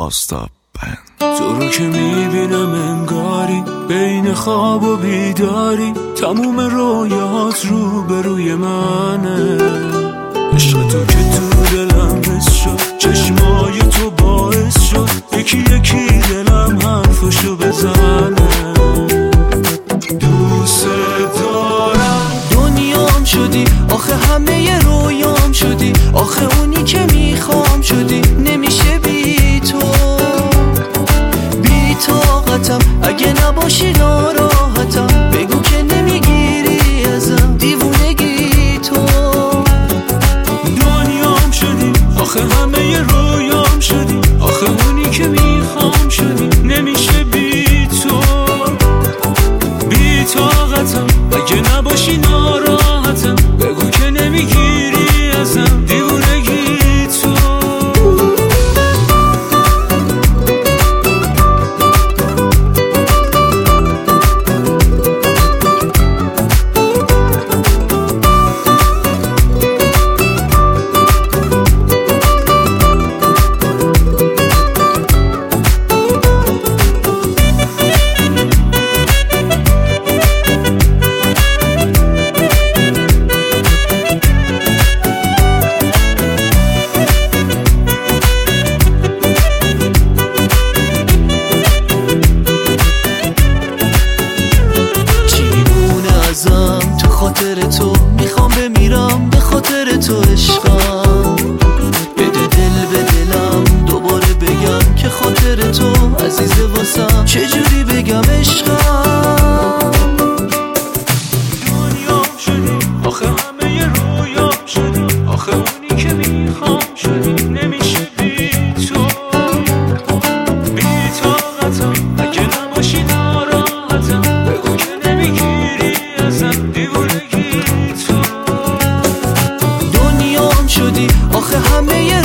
آستاب بند. تو رو که میبینم انگاری بین خواب و بیداری، تموم رویات رو به روی منه. عشق تو که تو دلم حس شد، چشمای تو باعث شد یکی یکی دلم حرفشو بزنه. دوست دارم دنیام شدی، آخه همه رویام شدی، آخه اونی که میخوام شدی. نمیشه بی تو، بی طاقتم، اگه نباشی ناراحتم. بگو که نمیگیری ازم دیوونگی تو. دنیام شدی، آخه همه رویام شدی، آخه اونی که میخوام شدی. نمیشه بی تو، بی طاقتم، اگه نباشی ناراحتم. بگو که نمیگیری ازم دیوونگی تو. تو خاطر تو میخوام بمیرم، به خاطر تو عشقم. بده دل به دلم دوباره بگم که خاطر تو عزیزه واسم. چجوری بگم عشقم. دنیام شدی، آخه همه رویام شدی، آخه اونی که میخوام شدی. نمیشه بی تو، بی طاقتم، اگه نباشی ناراحتم. بگو که نمیگیری ازم دیوونگی تو. دنیام شدی، آخه همه